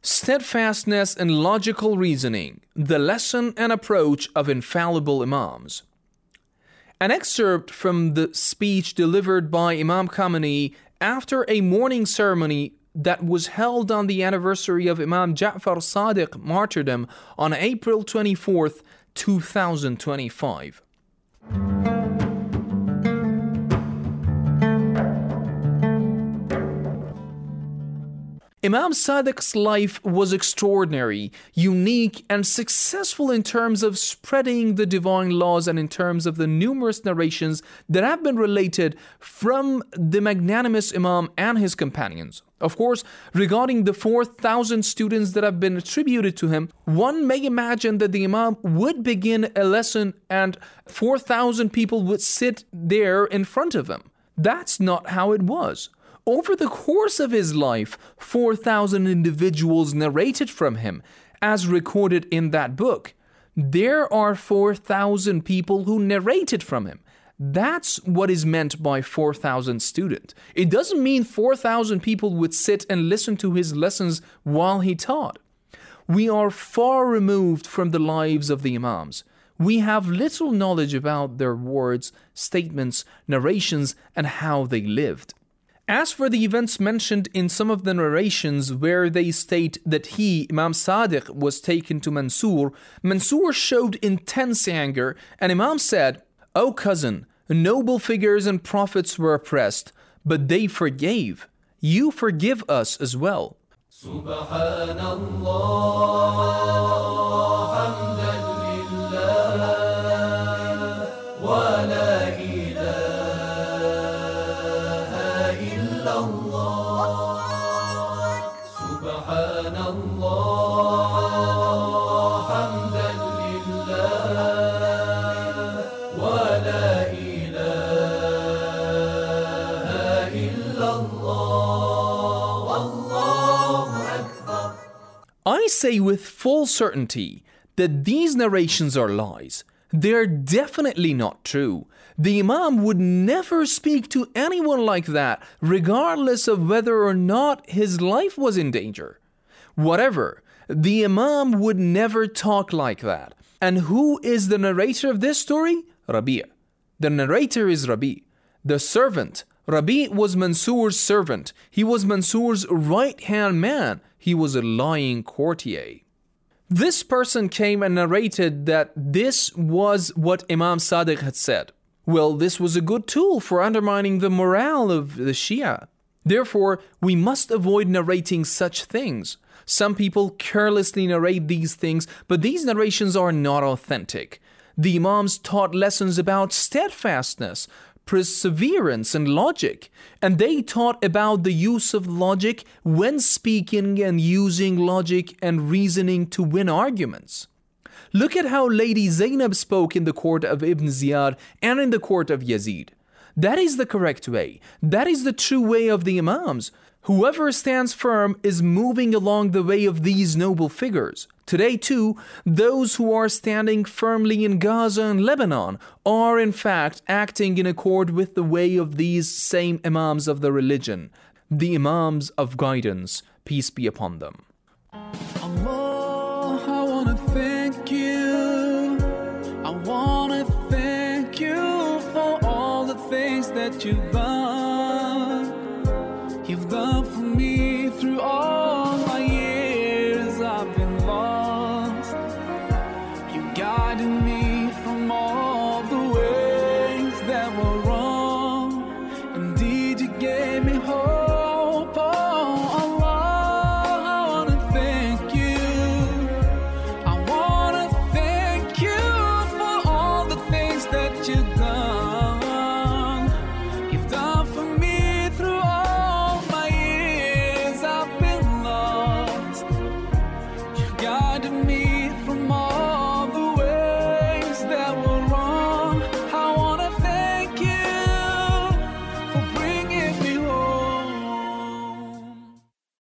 Steadfastness and logical reasoning, the lesson and approach of infallible Imams. An excerpt from the speech delivered by Imam Khamenei after a mourning ceremony that was held on the anniversary of Imam Ja'far Sadiq martyrdom on April 24th, 2025. Imam Sadiq's life was extraordinary, unique, and successful in terms of spreading the divine laws and in terms of the numerous narrations that have been related from the magnanimous Imam and his companions. Of course, regarding the 4,000 students that have been attributed to him, one may imagine that the Imam would begin a lesson and 4,000 people would sit there in front of him. That's not how it was. Over the course of his life, 4,000 individuals narrated from him, as recorded in that book. There are 4,000 people who narrated from him. That's what is meant by 4,000 students. It doesn't mean 4,000 people would sit and listen to his lessons while he taught. We are far removed from the lives of the Imams. We have little knowledge about their words, statements, narrations, and how they lived. As for the events mentioned in some of the narrations where they state that he, Imam Sadiq, was taken to Mansur, Mansur showed intense anger, and Imam said, "O cousin, noble figures and prophets were oppressed, but they forgave. You forgive us as well." I say with full certainty that these narrations are lies. They're definitely not true. The Imam would never speak to anyone like that, regardless of whether or not his life was in danger. Whatever, the Imam would never talk like that. And who is the narrator of this story? Rabi'. The narrator is Rabi'. The servant, Rabi' was Mansur's servant. He was Mansur's right-hand man. He was a lying courtier. This person came and narrated that this was what Imam Sadiq had said. Well, this was a good tool for undermining the morale of the Shia. Therefore, we must avoid narrating such things. Some people carelessly narrate these things, but these narrations are not authentic. The Imams taught lessons about steadfastness, perseverance, and logic, and they taught about the use of logic when speaking and using logic and reasoning to win arguments. Look at how Lady Zainab spoke in the court of Ibn Ziyad and in the court of Yazid. That is the correct way. That is the true way of the Imams. Whoever stands firm is moving along the way of these noble figures. Today too, those who are standing firmly in Gaza and Lebanon are in fact acting in accord with the way of these same Imams of the religion, the Imams of guidance, peace be upon them. Allah, I want to thank you. I want to thank you for all the things that you've done. You've done for me through all my years I've been lost. You guided me from all the ways that were wrong. Indeed, you gave me